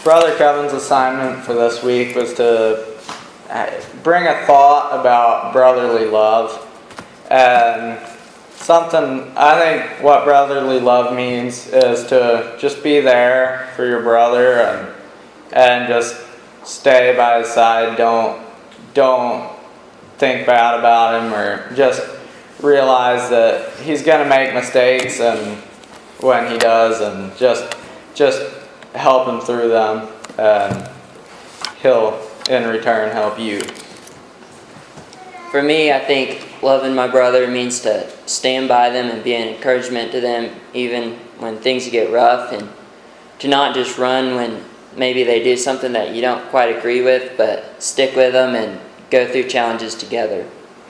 Brother Kevin's assignment for this week was to bring a thought about brotherly love. And something, I think what brotherly love means is to just be there for your brother and just stay by his side. Don't think bad about him, or just realize that he's going to make mistakes, and when he does, and just help him through them, and he'll in return help you. For me, I think loving my brother means to stand by them and be an encouragement to them even when things get rough, and to not just run when maybe they do something that you don't quite agree with, but stick with them and go through challenges together.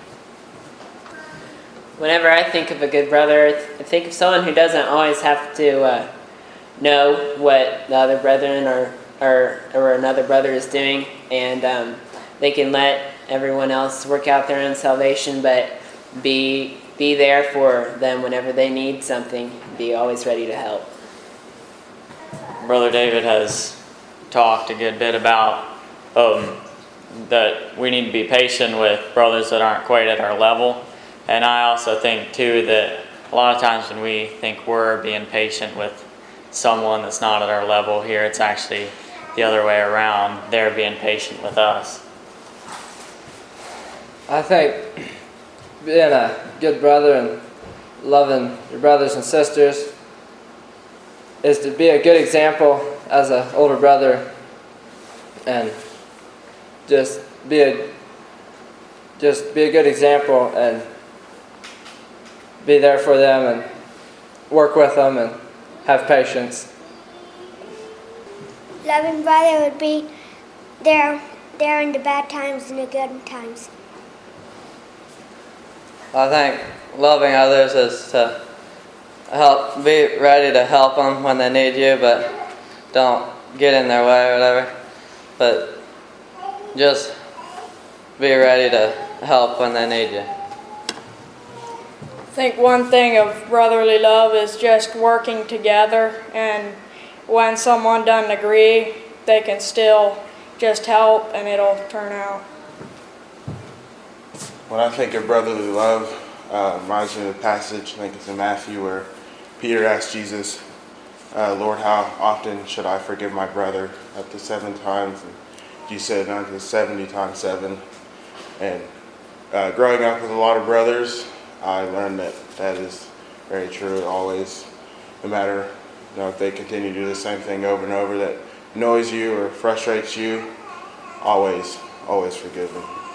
Whenever I think of a good brother, I think of someone who doesn't always have to know what the other brethren or another brother is doing, and they can let everyone else work out their own salvation, but be there for them whenever they need something, be always ready to help. Brother David has talked a good bit about that we need to be patient with brothers that aren't quite at our level. And I also think, too, that a lot of times when we think we're being patient with someone that's not at our level here, it's actually the other way around. They're being patient with us. I think being a good brother and loving your brothers and sisters is to be a good example as an older brother, and just be a good example and be there for them and work with them and have patience. Loving brother would be there in the bad times and the good times. I think loving others is to be ready to help them when they need you, but don't get in their way or whatever. But just be ready to help when they need you. I think one thing of brotherly love is just working together, and when someone doesn't agree, they can still just help and it'll turn out. When I think of brotherly love, reminds me of the passage, I think it's in Matthew, where Peter asked Jesus, Lord, how often should I forgive my brother? Up to 7 times. And Jesus said, unto 70 times 7. And growing up with a lot of brothers, I learned that is very true. Always, no matter if they continue to do the same thing over and over that annoys you or frustrates you, always forgive them.